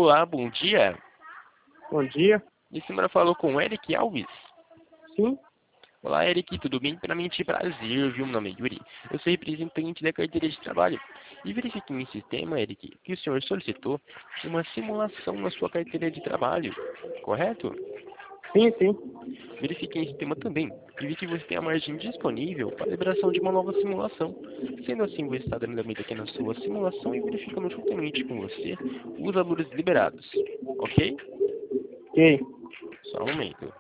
Olá, bom dia. Bom dia. Esse número falou com o Eric Alves. Sim. Olá, Eric, tudo bem? Primeiramente, prazer, viu? Meu nome é Yuri. Eu sou representante da carteira de trabalho. E verifiquei em sistema, Eric, que o senhor solicitou uma simulação na sua carteira de trabalho, correto? Sim, sim. Verifiquei em sistema também e vi que você tem a margem disponível para a liberação de uma nova simulação. Sendo assim, vou estar dando andamento aqui na sua simulação e verificando juntamente com você os valores liberados, ok? Ok. Só um momento.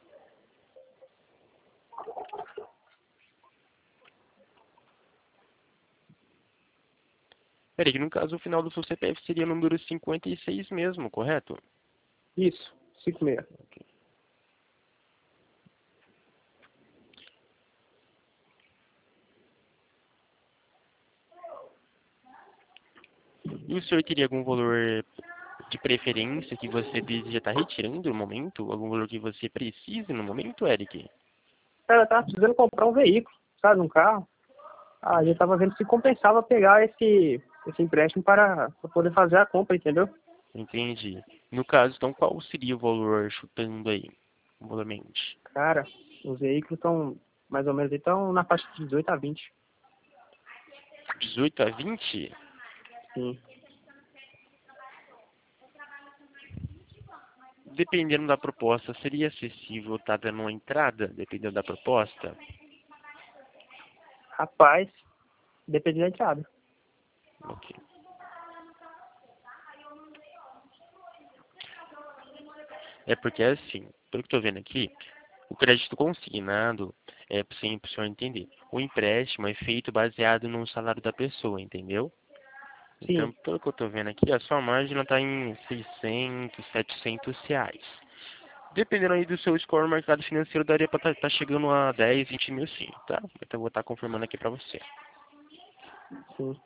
Eric, no caso, o final do seu CPF seria o número 56 mesmo, correto? Isso. 56. Ok. E o senhor teria algum valor de preferência que você deseja estar retirando no momento? Algum valor que você precise no momento, Eric? Cara, eu tava precisando comprar um veículo, sabe? Um carro. Ah, a gente tava vendo se compensava pegar esse empréstimo para poder fazer a compra, entendeu? Entendi. No caso, então, qual seria o valor chutando aí, valormente? Cara, os veículos estão mais ou menos então na faixa de 18 a 20. 18 a 20? Sim. Dependendo da proposta, seria acessível estar dando uma entrada, dependendo da proposta? Rapaz, depende da entrada. Ok. É porque, assim, pelo que estou vendo aqui, o crédito consignado, para o senhor entender, o empréstimo é feito baseado no salário da pessoa, entendeu? Então, Sim. pelo que eu estou vendo aqui, a sua margem está em 600, 700 reais. Dependendo aí do seu score no mercado financeiro, daria para estar chegando a 10, 20 mil sim, tá? Então eu vou estar confirmando aqui para você. Sim.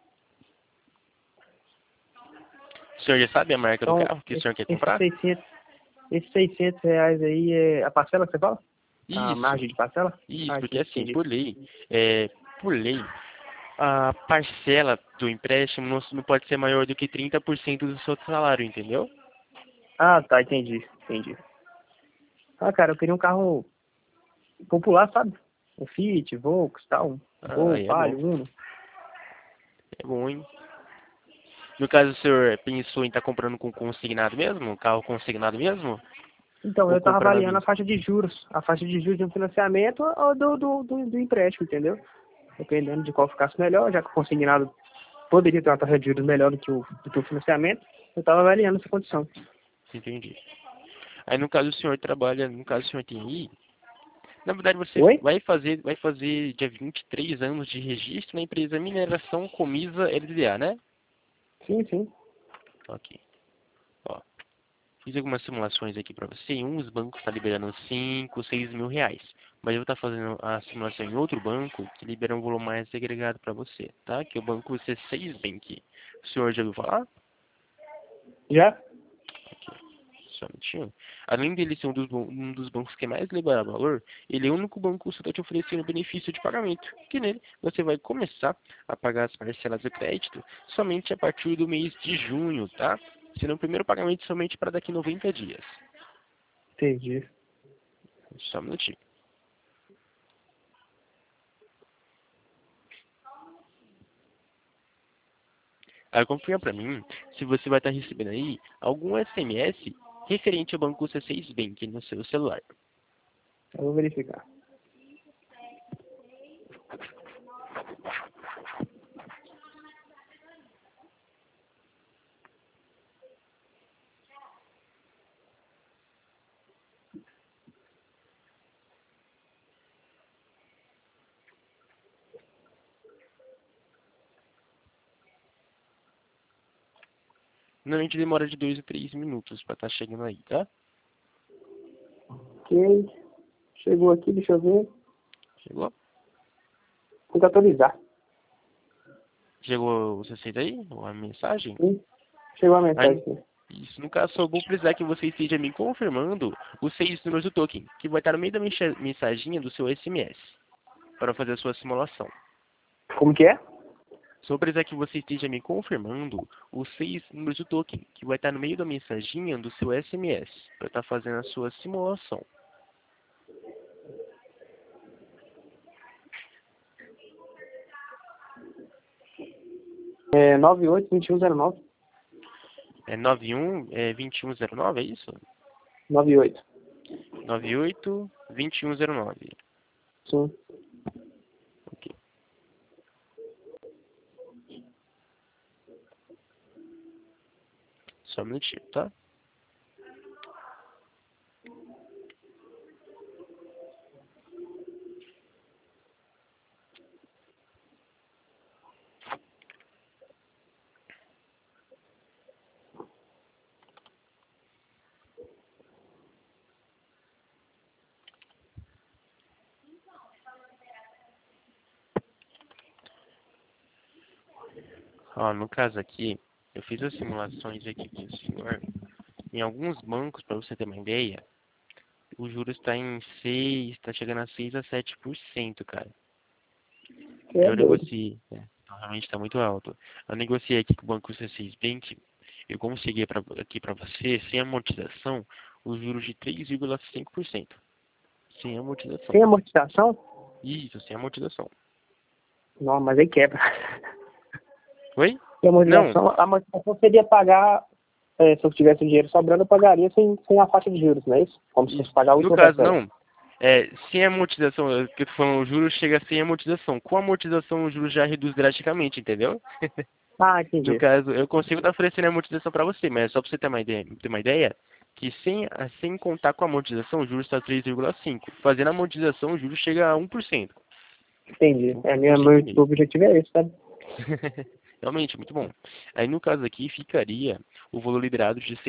O senhor já sabe a marca do Então, carro que o senhor quer esses comprar? 600, esses 600 reais aí é a parcela que você fala? A Isso, margem de parcela? isso, Ah, porque assim, entendi. por lei, a parcela do empréstimo não pode ser maior do que 30% do seu salário, entendeu? Ah, tá, entendi. Entendi. Ah, cara, eu queria um carro popular, sabe? Um Fiat, Volks, tal, um Ah, Gol, aí Palio, Uno. é bom, hein? No caso, o senhor pensou em estar comprando com consignado mesmo? Um carro consignado mesmo? Então, Ou eu tava comprando à avaliando vista? a faixa de juros de um financiamento ou do empréstimo, entendeu? Dependendo de qual ficasse melhor, já que o consignado poderia ter uma taxa de juros melhor do que o financiamento, eu tava avaliando essa condição. Entendi. Aí, no caso, o senhor trabalha, no caso, o senhor tem I, na verdade, você Oi? vai fazer dia 23 anos de registro na empresa Mineração Comisa LDA, né? Sim, sim. Ok. Ó, fiz algumas simulações aqui para você. Em uns bancos está liberando 5, 6 mil reais. Mas eu vou estar fazendo a simulação em outro banco que libera um volume mais agregado para você, tá? Que é o banco C6 Bank. O senhor já ouviu falar? Já? Só um minutinho. Além dele ser um dos bancos que mais libera valor, ele é o único banco que está te oferecendo benefício de pagamento, que nele você vai começar a pagar as parcelas do crédito somente a partir do mês de junho, tá? Sendo o primeiro pagamento somente para daqui 90 dias. Entendi. Só um minutinho. Aí confirma para mim se você vai estar recebendo aí algum SMS referente ao banco C6 Bank no seu celular. Eu vou verificar. Normalmente demora de 2 a 3 minutos para estar chegando aí, tá? Ok. Chegou aqui, deixa eu ver. Chegou? Tem que atualizar. Chegou o C6 aí? Ou a mensagem? Sim. Chegou a Aí, mensagem aqui. isso, no caso, só vou precisar que você esteja me confirmando os 6 números do token, que vai estar no meio da mensaginha do seu SMS, para fazer a sua simulação. Como que é? Só precisar que você esteja me confirmando os 6 números do token, que vai estar no meio da mensaginha do seu SMS, para estar fazendo a sua simulação. É 982109. É 91-2109, é isso? 98. 98-2109. Sim. Ok. Só um minutinho, tá? Ó, no caso aqui, eu fiz as simulações aqui com o senhor. Em alguns bancos, para você ter uma ideia, o juros está em 6, está chegando a 6 a 7%, cara. Você é Eu doido. negociei, né? Então realmente está muito alto. Eu negociei aqui com o Banco C6 Bank, eu consegui aqui para você, sem amortização, os juros de 3,5%. Sem amortização. Sem amortização? Isso, sem amortização. Não, mas aí quebra. Oi? E Não, a amortização seria pagar, se eu tivesse dinheiro sobrando, eu pagaria sem a faixa de juros, não é isso? Como se fosse pagar a no última caso parcela. não. Sem amortização, que eu tô falando, o juros chega sem amortização. Com amortização, o juros já reduz drasticamente, entendeu? Ah, No entendi. caso, eu consigo estar oferecendo a amortização para você, mas só para você ter uma ideia, que sem contar com a amortização, o juros está 3,5. Fazendo a amortização, o juros chega a 1%. Entendi. Meu 1% mesmo. objetivo é esse, sabe? Realmente, muito bom. Aí, no caso aqui, ficaria o valor liberado de R$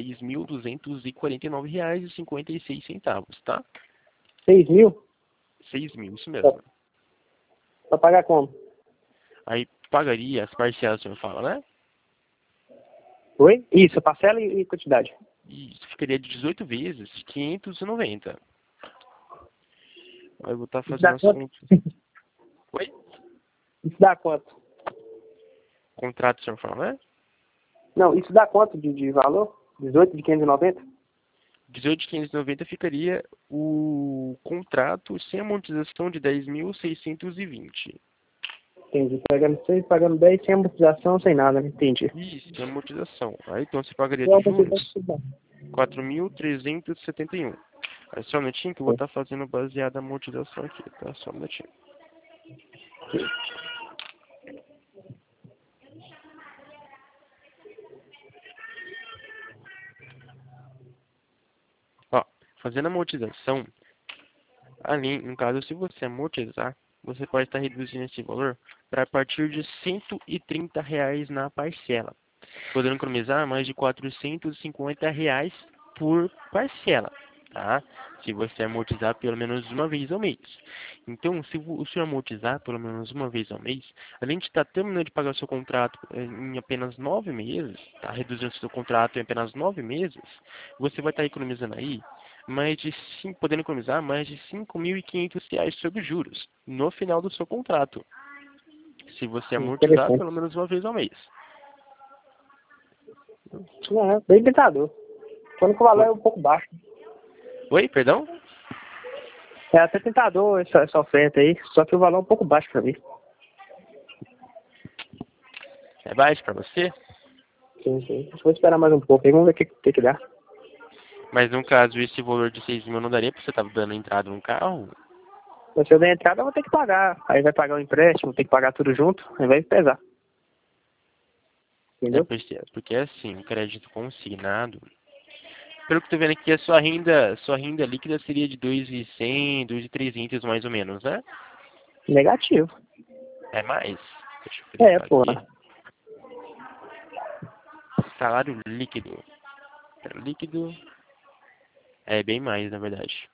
6.249,56, tá? 6.000? 6.000, isso Pra, mesmo. pra pagar como? Aí, pagaria as parcelas, o senhor fala, né? Oi? Isso, parcela e quantidade. E isso ficaria de 18 vezes, 590. Aí eu vou estar Isso fazendo dá as quanto? contas. Oi? Isso dá quanto? Contrato, o senhor fala, né? Não, isso dá quanto de valor? 18 de 590? 18.590 ficaria o contrato sem amortização de 10.620. Entendi. Pagando 6, pagando 10, sem amortização, sem nada, né? Entendi. Isso, sem amortização. Aí então você pagaria E a de juros amortização dá. 4.371. Aí só um minutinho que eu vou estar fazendo baseado na amortização aqui, tá? Só um minutinho. Ó, fazendo amortização, além, no caso, se você amortizar, você pode estar reduzindo esse valor para a partir de R$ 130 na parcela, podendo economizar mais de R$ 450 por parcela, tá? Se você amortizar pelo menos uma vez ao mês. Então, se o senhor amortizar pelo menos uma vez ao mês, além de estar terminando de pagar o seu contrato em apenas 9 meses, tá? Reduzindo o seu contrato em apenas 9 meses, você vai estar economizando aí podendo economizar mais de R$ 5.500 sobre juros no final do seu contrato, se você amortizar Interessante. pelo menos uma vez ao mês. Não, é bem tentador. Quando que o valor Oi, é um pouco baixo. Oi, perdão? É até tentador essa oferta aí, só que o valor é um pouco baixo pra mim. É baixo para você? Sim, sim. Vou esperar mais um pouco aí, vamos ver o que dá. Mas no caso, esse valor de 6.000 não daria para você estar dando entrada no carro? Mas se eu der entrada, eu vou ter que pagar. Aí vai pagar o empréstimo, tem que pagar tudo junto, aí vai pesar. Entendeu? Porque assim, o crédito consignado, pelo que eu tô vendo aqui, a sua renda líquida seria de 2.100, 2.300 mais ou menos, né? Negativo. É mais. Deixa eu É, verificar pô. aqui. Salário líquido. Líquido é bem mais, na verdade.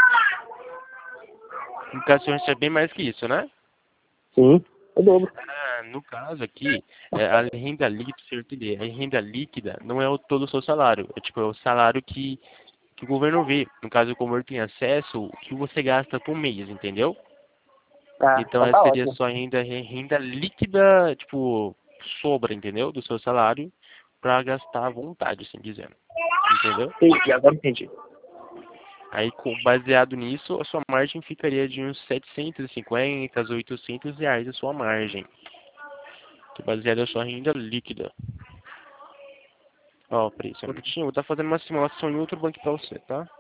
No caso, você recebe bem mais que isso, né? Sim, é dobro. No caso aqui, a renda líquida, pra você entender, a renda líquida não é todo o seu salário. É tipo, é o salário que o governo vê. No caso, o governo tem acesso o que você gasta por mês, entendeu? Tá, Então tá essa seria ótimo. sua renda líquida, tipo, sobra, entendeu? Do seu salário para gastar à vontade, assim dizendo. Entendeu? Entendi, agora entendi. Aí, baseado nisso, a sua margem ficaria de uns 750 a 800 reais a sua margem. Que é baseado na sua renda líquida. Ó, peraí, só um minutinho. Eu vou estar fazendo uma simulação em outro banco para você, tá?